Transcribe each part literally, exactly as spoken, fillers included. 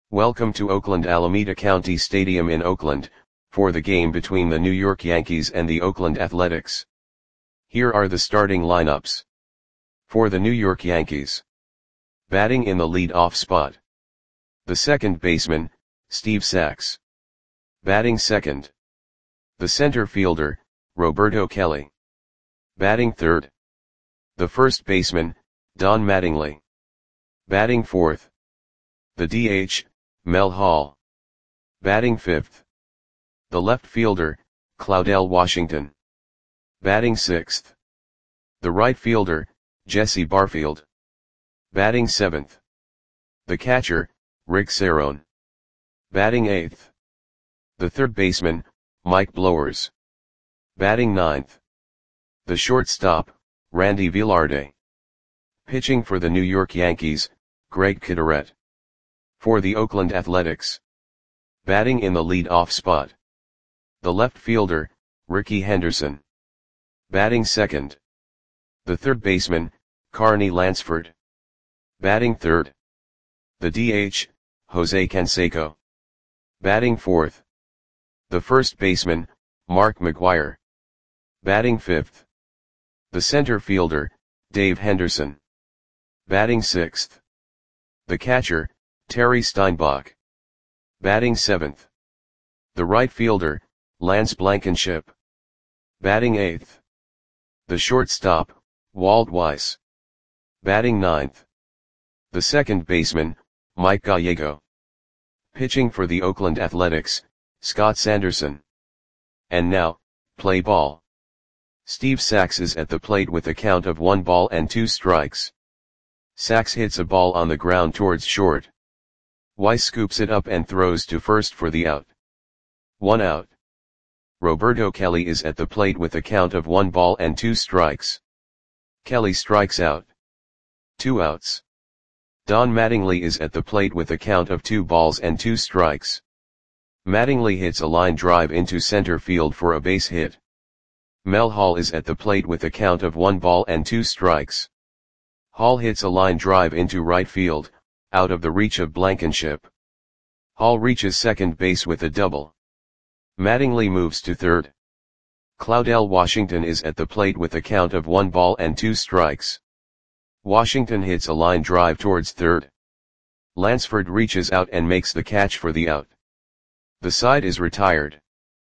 Welcome to Oakland Alameda County Stadium in Oakland, for the game between the New York Yankees and the Oakland Athletics. Here are the starting lineups. For the New York Yankees. Batting in the lead-off spot. The second baseman, Steve Sax. Batting second. The center fielder, Roberto Kelly. Batting third. The first baseman, Don Mattingly. Batting fourth. The D H, Mel Hall. Batting fifth. The left fielder, Claudell Washington. Batting sixth. The right fielder, Jesse Barfield. Batting seventh. The catcher, Rick Cerone. Batting eighth. The third baseman, Mike Blowers. Batting ninth. The shortstop, Randy Velarde. Pitching for the New York Yankees, Greg Kitteret. For the Oakland Athletics. Batting in the lead-off spot. The left fielder, Rickey Henderson. Batting second. The third baseman, Carney Lansford. Batting third. The D H, Jose Canseco. Batting fourth. The first baseman, Mark McGwire. Batting fifth. The center fielder, Dave Henderson. Batting sixth. The catcher, Terry Steinbach. Batting seventh. The right fielder, Lance Blankenship. Batting eighth. The shortstop, Walt Weiss. Batting ninth. The second baseman, Mike Gallego. Pitching for the Oakland Athletics, Scott Sanderson. And now, play ball. Steve Sax is at the plate with a count of one ball and two strikes. Sax hits a ball on the ground towards short. Weiss scoops it up and throws to first for the out. One out. Roberto Kelly is at the plate with a count of one ball and two strikes. Kelly strikes out. Two outs. Don Mattingly is at the plate with a count of two balls and two strikes. Mattingly hits a line drive into center field for a base hit. Mel Hall is at the plate with a count of one ball and two strikes. Hall hits a line drive into right field, out of the reach of Blankenship. Hall reaches second base with a double. Mattingly moves to third. Claudell Washington is at the plate with a count of one ball and two strikes. Washington hits a line drive towards third. Lansford reaches out and makes the catch for the out. The side is retired.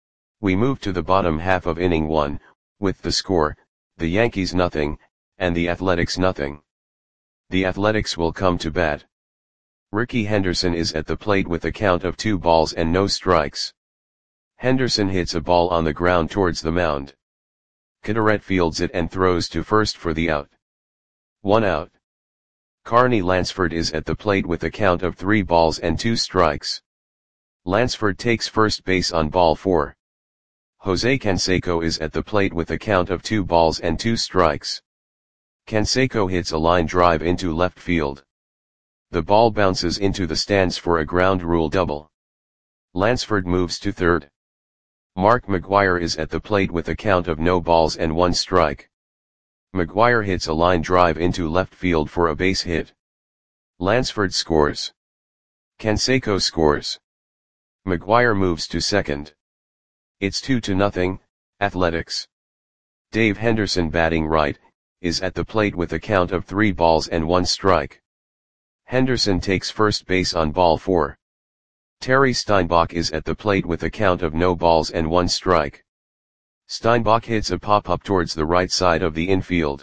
We move to the bottom half of inning one, with the score, the Yankees nothing, and the Athletics nothing. The Athletics will come to bat. Rickey Henderson is at the plate with a count of two balls and no strikes. Henderson hits a ball on the ground towards the mound. Kitteret fields it and throws to first for the out. One out. Carney Lansford is at the plate with a count of three balls and two strikes. Lansford takes first base on ball four. Jose Canseco is at the plate with a count of two balls and two strikes. Canseco hits a line drive into left field. The ball bounces into the stands for a ground rule double. Lansford moves to third. Mark McGwire is at the plate with a count of no balls and one strike. McGwire hits a line drive into left field for a base hit. Lansford scores. Canseco scores. McGwire moves to second. It's two to nothing, Athletics. Dave Henderson, batting right, is at the plate with a count of three balls and one strike. Henderson takes first base on ball four. Terry Steinbach is at the plate with a count of no balls and one strike. Steinbach hits a pop-up towards the right side of the infield.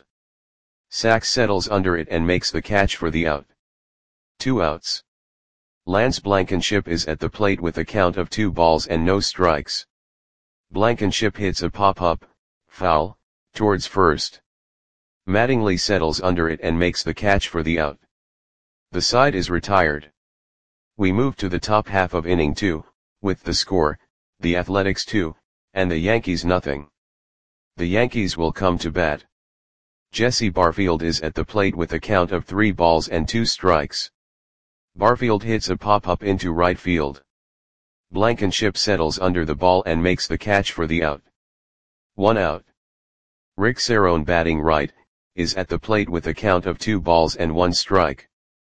Sax settles under it and makes the catch for the out. Two outs. Lance Blankenship is at the plate with a count of two balls and no strikes. Blankenship hits a pop-up, foul, towards first. Mattingly settles under it and makes the catch for the out. The side is retired. We move to the top half of inning two, with the score, the Athletics two, and the Yankees nothing. The Yankees will come to bat. Jesse Barfield is at the plate with a count of three balls and two strikes. Barfield hits a pop-up into right field. Blankenship settles under the ball and makes the catch for the out. One out. Rick Cerone, batting right, is at the plate with a count of two balls and one strike.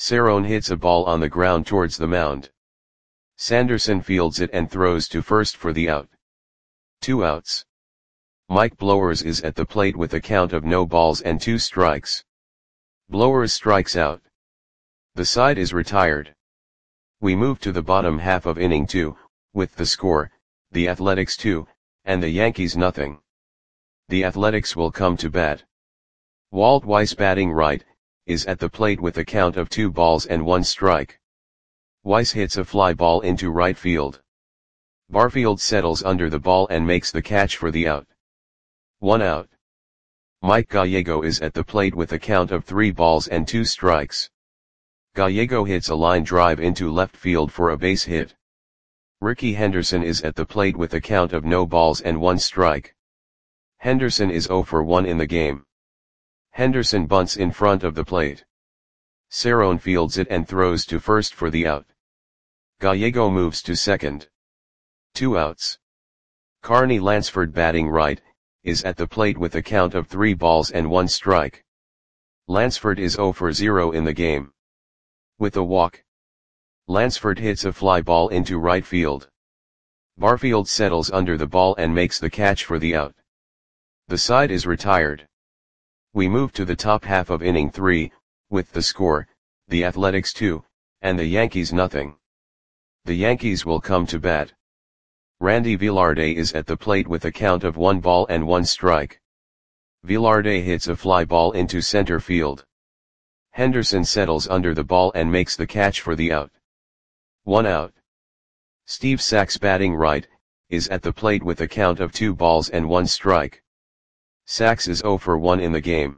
Cerrone hits a ball on the ground towards the mound. Sanderson fields it and throws to first for the out. Two outs. Mike Blowers is at the plate with a count of no balls and two strikes. Blowers strikes out. The side is retired. We move to the bottom half of inning two, with the score, the Athletics two, and the Yankees nothing. The Athletics will come to bat. Walt Weiss, batting right, is at the plate with a count of two balls and one strike. Weiss hits a fly ball into right field. Barfield settles under the ball and makes the catch for the out. One out. Mike Gallego is at the plate with a count of three balls and two strikes. Gallego hits a line drive into left field for a base hit. Ricky Henderson is at the plate with a count of no balls and one strike. Henderson is zero for one in the game. Henderson bunts in front of the plate. Cerrone fields it and throws to first for the out. Gallego moves to second. Two outs. Carney Lansford, batting right, is at the plate with a count of three balls and one strike. Lansford is zero for zero in the game. With a walk, Lansford hits a fly ball into right field. Barfield settles under the ball and makes the catch for the out. The side is retired. We move to the top half of inning three, with the score, the Athletics two, and the Yankees nothing. The Yankees will come to bat. Randy Velarde is at the plate with a count of one ball and one strike. Velarde hits a fly ball into center field. Henderson settles under the ball and makes the catch for the out. One out. Steve Sax, batting right, is at the plate with a count of two balls and one strike. Sax is zero for one in the game.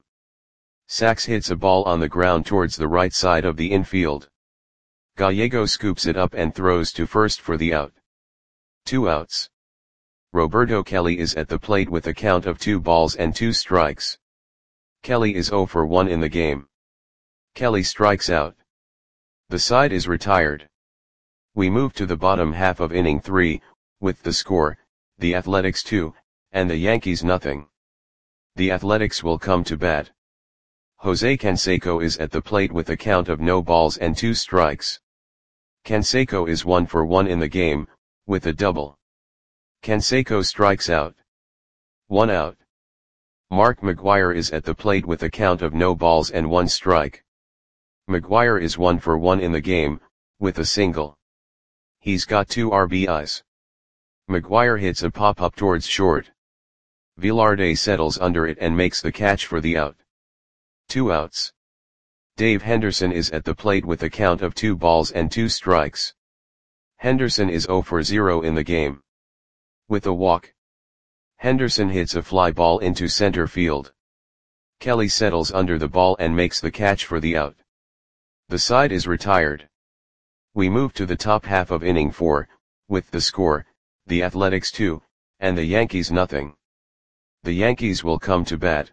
Sax hits a ball on the ground towards the right side of the infield. Gallego scoops it up and throws to first for the out. Two outs. Roberto Kelly is at the plate with a count of two balls and two strikes. Kelly is zero for one in the game. Kelly strikes out. The side is retired. We move to the bottom half of inning three, with the score, the Athletics two, and the Yankees nothing. The Athletics will come to bat. Jose Canseco is at the plate with a count of no balls and two strikes. Canseco is one for one in the game, with a double. Canseco strikes out. One out. Mark McGwire is at the plate with a count of no balls and one strike. McGwire is one for one in the game, with a single. He's got two R B Is. McGwire hits a pop-up towards short. Velarde settles under it and makes the catch for the out. Two outs. Dave Henderson is at the plate with a count of two balls and two strikes. Henderson is zero for zero in the game. With a walk, Henderson hits a fly ball into center field. Kelly settles under the ball and makes the catch for the out. The side is retired. We move to the top half of inning four, with the score, the Athletics two, and the Yankees nothing. The Yankees will come to bat.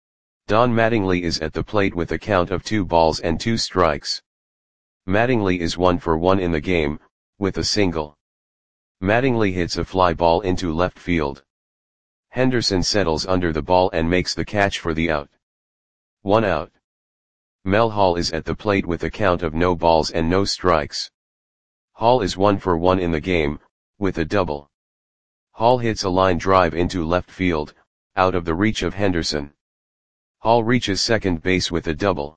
Don Mattingly is at the plate with a count of two balls and two strikes. Mattingly is one for one in the game, with a single. Mattingly hits a fly ball into left field. Henderson settles under the ball and makes the catch for the out. One out. Mel Hall is at the plate with a count of no balls and no strikes. Hall is one for one in the game, with a double. Hall hits a line drive into left field, out of the reach of Henderson. Hall reaches second base with a double.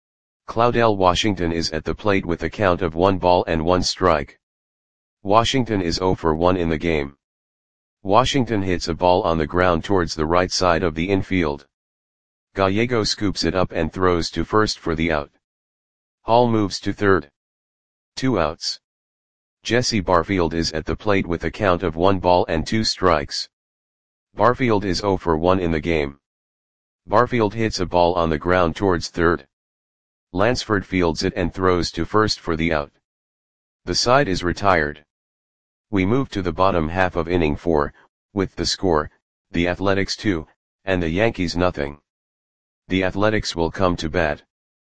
Claudel Washington is at the plate with a count of one ball and one strike. Washington is zero for one in the game. Washington hits a ball on the ground towards the right side of the infield. Gallego scoops it up and throws to first for the out. Hall moves to third. Two outs. Jesse Barfield is at the plate with a count of one ball and two strikes. Barfield is zero for one in the game. Barfield hits a ball on the ground towards third. Lansford fields it and throws to first for the out. The side is retired. We move to the bottom half of inning four, with the score, the Athletics two, and the Yankees nothing. The Athletics will come to bat.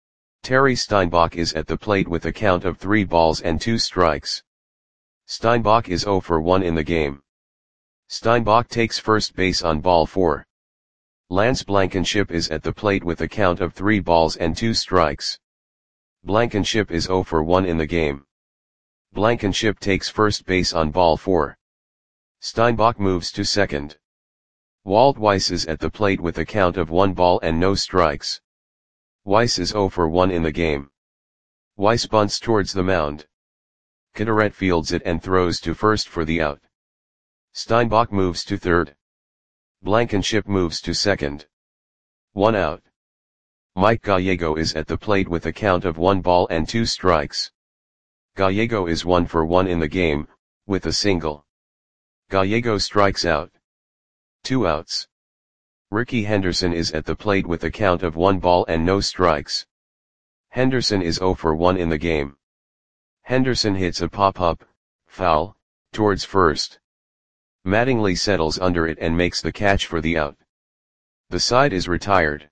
Terry Steinbach is at the plate with a count of three balls and two strikes. Steinbach is zero for one in the game. Steinbach takes first base on ball four. Lance Blankenship is at the plate with a count of three balls and two strikes. Blankenship is zero for one in the game. Blankenship takes first base on ball four. Steinbach moves to second. Walt Weiss is at the plate with a count of one ball and no strikes. Weiss is zero for one in the game. Weiss bunts towards the mound. Caderet fields it and throws to first for the out. Steinbach moves to third. Blankenship moves to second. One out. Mike Gallego is at the plate with a count of one ball and two strikes. Gallego is one for one in the game, with a single. Gallego strikes out. Two outs. Ricky Henderson is at the plate with a count of one ball and no strikes. Henderson is zero for one in the game. Henderson hits a pop-up, foul, towards first. Mattingly settles under it and makes the catch for the out. The side is retired.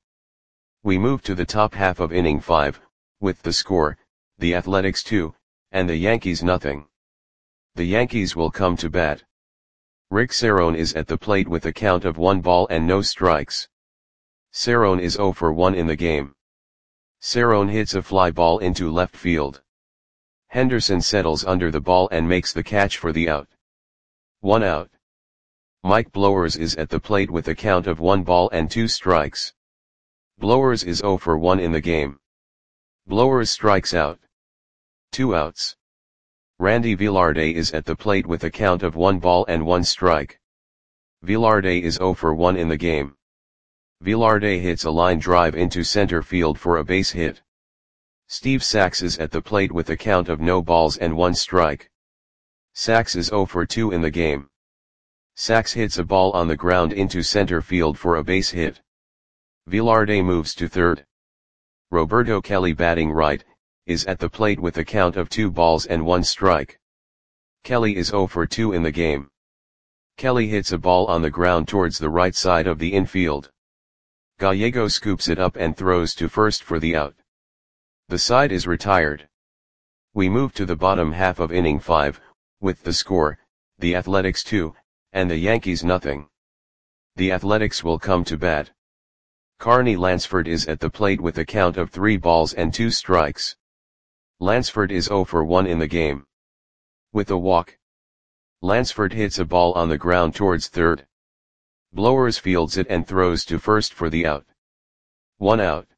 We move to the top half of inning five, with the score, the Athletics two, and the Yankees nothing. The Yankees will come to bat. Rick Cerrone is at the plate with a count of one ball and no strikes. Cerrone is zero for one in the game. Cerrone hits a fly ball into left field. Henderson settles under the ball and makes the catch for the out. One out. Mike Blowers is at the plate with a count of one ball and two strikes. Blowers is zero for one in the game. Blowers strikes out. Two outs. Randy Velarde is at the plate with a count of one ball and one strike. Velarde is zero for one in the game. Velarde hits a line drive into center field for a base hit. Steve Sax is at the plate with a count of no balls and one strike. Sax is zero for two in the game. Sax hits a ball on the ground into center field for a base hit. Velarde moves to third. Roberto Kelly, batting right, is at the plate with a count of two balls and one strike. Kelly is zero for two in the game. Kelly hits a ball on the ground towards the right side of the infield. Gallego scoops it up and throws to first for the out. The side is retired. We move to the bottom half of inning five, with the score, the Athletics two, and the Yankees nothing. The Athletics will come to bat. Carney Lansford is at the plate with a count of three balls and two strikes. Lansford is zero for one in the game. With a walk. Lansford hits a ball on the ground towards third. Blowers fields it and throws to first for the out. One out.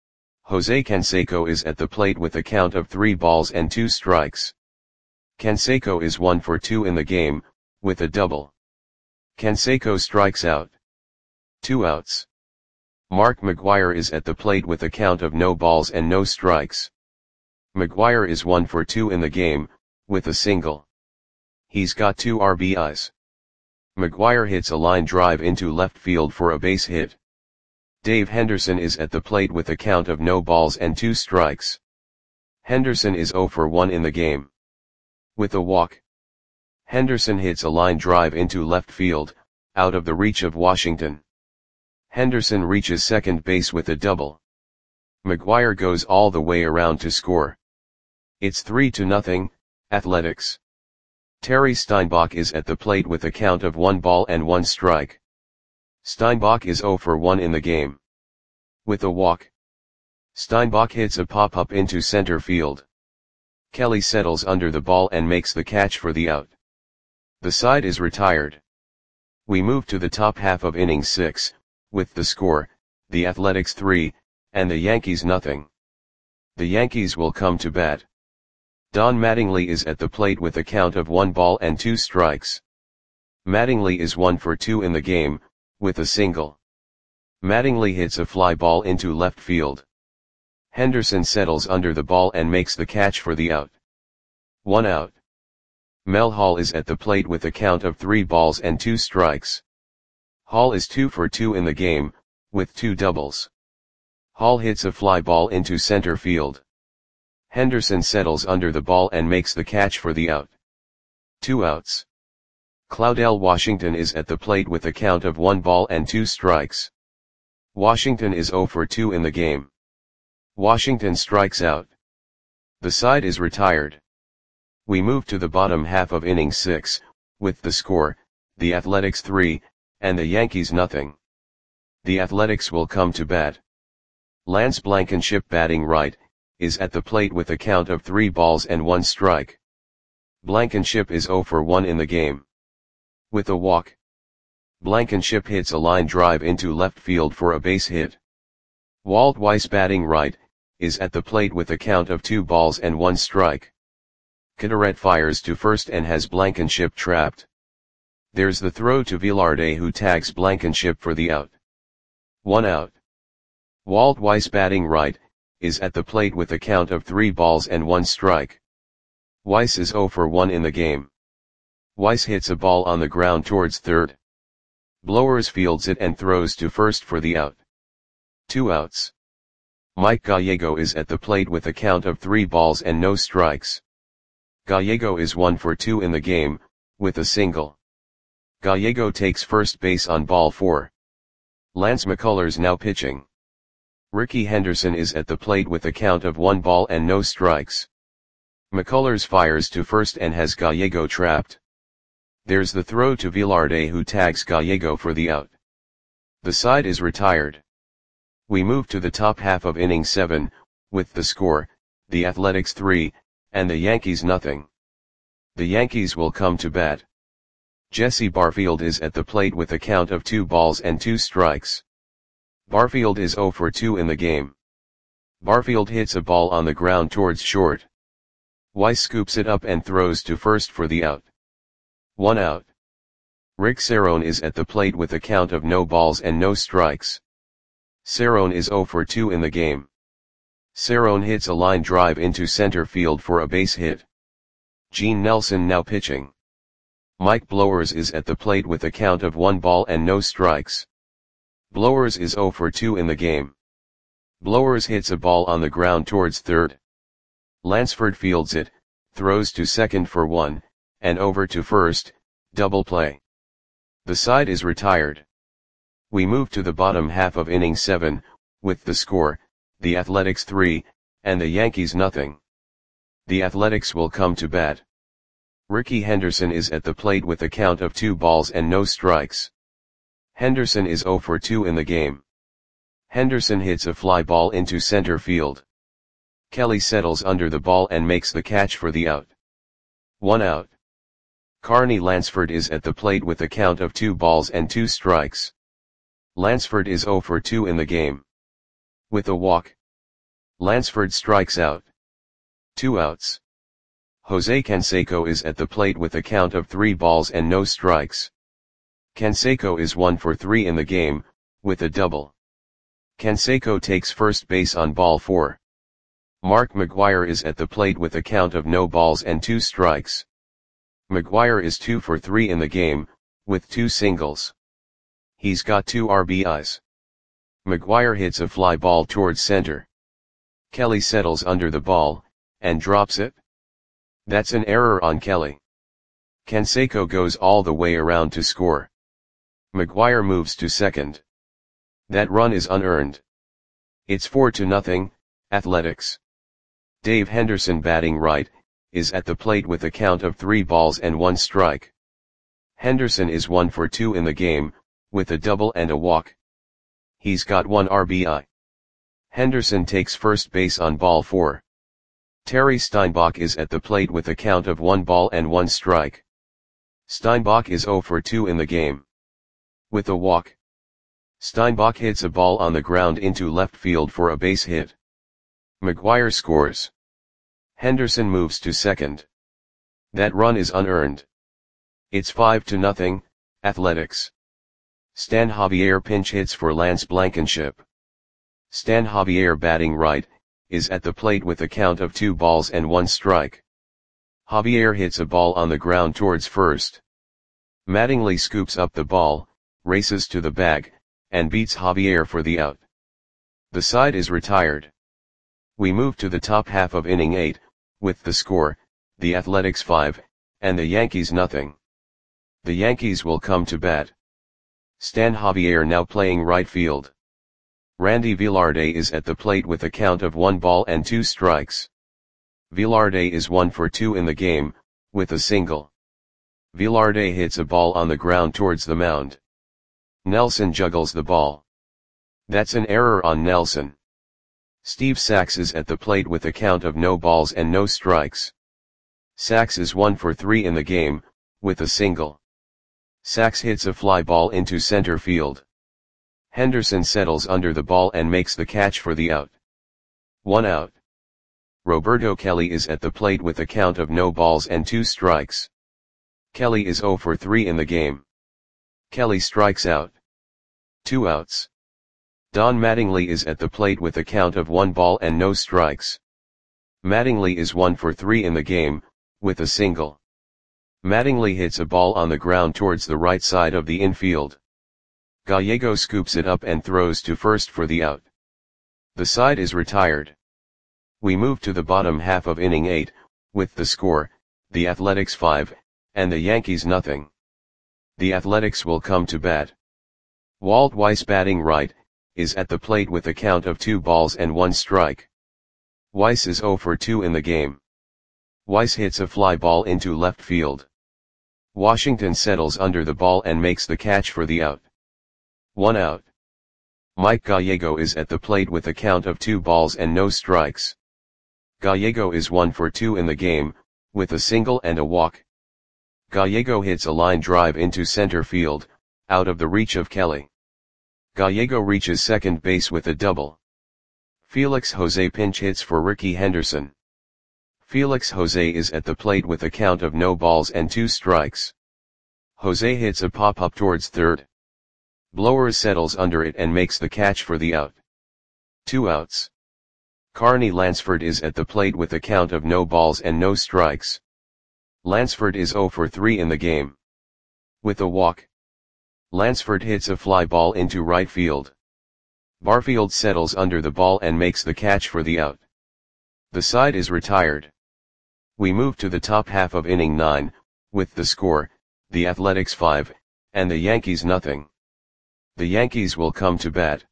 Jose Canseco is at the plate with a count of three balls and two strikes. Canseco is one for two in the game, with a double. Canseco strikes out. Two outs. Mark McGwire is at the plate with a count of no balls and no strikes. McGwire is one for two in the game, with a single. He's got two R B Is. McGwire hits a line drive into left field for a base hit. Dave Henderson is at the plate with a count of no balls and two strikes. Henderson is zero for one in the game. With a walk. Henderson hits a line drive into left field, out of the reach of Washington. Henderson reaches second base with a double. McGwire goes all the way around to score. It's three to nothing, Athletics. Terry Steinbach is at the plate with a count of one ball and one strike. Steinbach is zero for one in the game. With a walk. Steinbach hits a pop-up into center field. Kelly settles under the ball and makes the catch for the out. The side is retired. We move to the top half of inning six, with the score, the Athletics three, and the Yankees nothing. The Yankees will come to bat. Don Mattingly is at the plate with a count of one ball and two strikes. Mattingly is one for two in the game, with a single. Mattingly hits a fly ball into left field. Henderson settles under the ball and makes the catch for the out. One out. Mel Hall is at the plate with a count of three balls and two strikes. Hall is two for two in the game, with two doubles. Hall hits a fly ball into center field. Henderson settles under the ball and makes the catch for the out. Two outs. Claudel Washington is at the plate with a count of one ball and two strikes. Washington is zero for two in the game. Washington strikes out. The side is retired. We move to the bottom half of inning six, with the score, the Athletics three, and the Yankees nothing. The Athletics will come to bat. Lance Blankenship, batting right, is at the plate with a count of three balls and one strike. Blankenship is zero for one in the game. With a walk, Blankenship hits a line drive into left field for a base hit. Walt Weiss, batting right, is at the plate with a count of two balls and one strike. Caderet fires to first and has Blankenship trapped. There's the throw to Velarde, who tags Blankenship for the out. One out. Walt Weiss, batting right, is at the plate with a count of three balls and one strike. Weiss is zero for one in the game. Weiss hits a ball on the ground towards third. Blowers fields it and throws to first for the out. Two outs. Mike Gallego is at the plate with a count of three balls and no strikes. Gallego is one for two in the game, with a single. Gallego takes first base on ball four. Lance McCullers now pitching. Ricky Henderson is at the plate with a count of one ball and no strikes. McCullers fires to first and has Gallego trapped. There's the throw to Velarde, who tags Gallego for the out. The side is retired. We move to the top half of inning seven, with the score, the Athletics three, and the Yankees nothing. The Yankees will come to bat. Jesse Barfield is at the plate with a count of two balls and two strikes. Barfield is zero for two in the game. Barfield hits a ball on the ground towards short. Weiss scoops it up and throws to first for the out. One out. Rick Cerrone is at the plate with a count of no balls and no strikes. Cerrone is zero for two in the game. Cerrone hits a line drive into center field for a base hit. Gene Nelson now pitching. Mike Blowers is at the plate with a count of one ball and no strikes. Blowers is zero for two in the game. Blowers hits a ball on the ground towards third. Lansford fields it, throws to second for one, and over to first, double play. The side is retired. We move to the bottom half of inning seven, with the score, the Athletics three, and the Yankees nothing. The Athletics will come to bat. Ricky Henderson is at the plate with a count of two balls and no strikes. Henderson is zero for two in the game. Henderson hits a fly ball into center field. Kelly settles under the ball and makes the catch for the out. One out. Carney Lansford is at the plate with a count of two balls and two strikes. Lansford is zero for two in the game. With a walk, Lansford strikes out. Two outs. Jose Canseco is at the plate with a count of three balls and no strikes. Canseco is one for three in the game, with a double. Canseco takes first base on ball four. Mark McGwire is at the plate with a count of no balls and two strikes. McGwire is two for three in the game, with two singles. He's got two R B Is. McGwire hits a fly ball towards center. Kelly settles under the ball, and drops it. That's an error on Kelly. Canseco goes all the way around to score. McGwire moves to second. That run is unearned. It's four to nothing, Athletics. Dave Henderson, batting right, is at the plate with a count of three balls and one strike. Henderson is one for two in the game, with a double and a walk. He's got one R B I. Henderson takes first base on ball four. Terry Steinbach is at the plate with a count of one ball and one strike. Steinbach is zero for two in the game. With a walk, Steinbach hits a ball on the ground into left field for a base hit. McGwire scores. Henderson moves to second. That run is unearned. It's five to nothing, Athletics. Stan Javier pinch hits for Lance Blankenship. Stan Javier, batting right, is at the plate with a count of two balls and one strike. Javier hits a ball on the ground towards first. Mattingly scoops up the ball, races to the bag, and beats Javier for the out. The side is retired. We move to the top half of inning eight, with the score, the Athletics five, and the Yankees nothing. The Yankees will come to bat. Stan Javier now playing right field. Randy Velarde is at the plate with a count of one ball and two strikes. Velarde is one for two in the game, with a single. Velarde hits a ball on the ground towards the mound. Nelson juggles the ball. That's an error on Nelson. Steve Sax is at the plate with a count of no balls and no strikes. Sax is one for three in the game, with a single. Sax hits a fly ball into center field. Henderson settles under the ball and makes the catch for the out. One out. Roberto Kelly is at the plate with a count of no balls and two strikes. Kelly is zero for three in the game. Kelly strikes out. Two outs. Don Mattingly is at the plate with a count of one ball and no strikes. Mattingly is one for three in the game, with a single. Mattingly hits a ball on the ground towards the right side of the infield. Gallego scoops it up and throws to first for the out. The side is retired. We move to the bottom half of inning eight, with the score, the Athletics five, and the Yankees nothing. The Athletics will come to bat. Walt Weiss, batting right, is at the plate with a count of two balls and one strike. Weiss is zero for two in the game. Weiss hits a fly ball into left field. Washington settles under the ball and makes the catch for the out. One out. Mike Gallego is at the plate with a count of two balls and no strikes. Gallego is one for two in the game, with a single and a walk. Gallego hits a line drive into center field, out of the reach of Kelly. Gallego reaches second base with a double. Felix Jose pinch hits for Ricky Henderson. Felix Jose is at the plate with a count of no balls and two strikes. Jose hits a pop-up towards third. Blowers settles under it and makes the catch for the out. Two outs. Carney Lansford is at the plate with a count of no balls and no strikes. Lansford is zero for three in the game. With a walk. Lansford hits a fly ball into right field. Barfield settles under the ball and makes the catch for the out. The side is retired. We move to the top half of inning nine, with the score, the Athletics five, and the Yankees nothing. The Yankees will come to bat.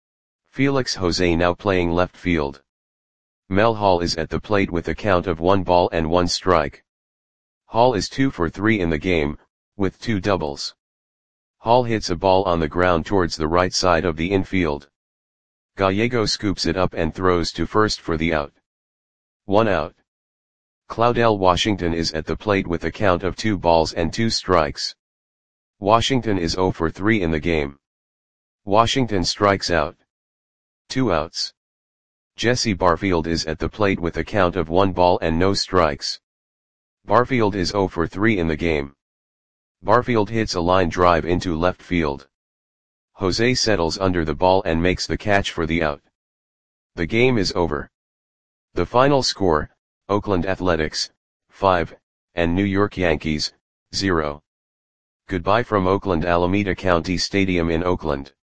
Felix Jose now playing left field. Mel Hall is at the plate with a count of one ball and one strike. Hall is two for three in the game, with two doubles. Hall hits a ball on the ground towards the right side of the infield. Gallego scoops it up and throws to first for the out. One out. Claudel Washington is at the plate with a count of two balls and two strikes. Washington is zero for three in the game. Washington strikes out. Two outs. Jesse Barfield is at the plate with a count of one ball and no strikes. Barfield is zero for three in the game. Barfield hits a line drive into left field. Jose settles under the ball and makes the catch for the out. The game is over. The final score, Oakland Athletics, five, and New York Yankees, zero. Goodbye from Oakland Alameda County Stadium in Oakland.